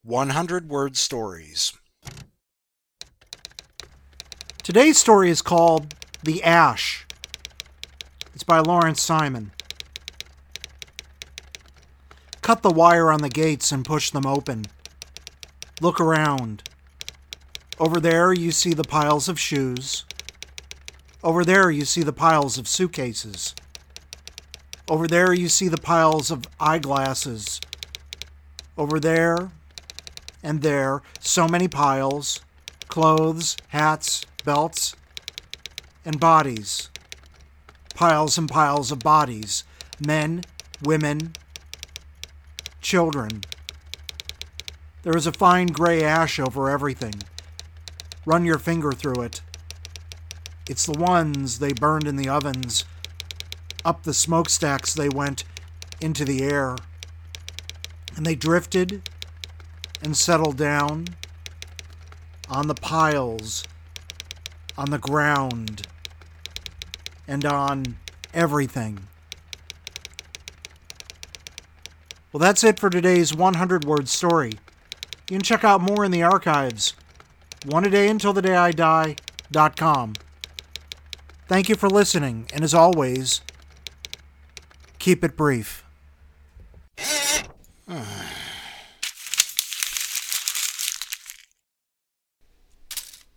100-word stories. Today's story is called The Ash. It's by Lawrence Simon. Cut the wire on the gates and push them open. Look around. Over there you see the piles of shoes. Over there you see the piles of suitcases. Over there you see the piles of eyeglasses. Over there and there, so many piles, clothes, hats, belts, and bodies. Piles and piles of bodies, men, women, children. There is a fine gray ash over everything. Run your finger through it. It's the ones they burned in the ovens. Up the smokestacks they went into the air. And they drifted and settled down on the piles, on the ground, and on everything. Well, that's it for today's 100-word story. You can check out more in the archives. oneadayuntilthedayidie.com. Thank you for listening, and as always, keep it brief.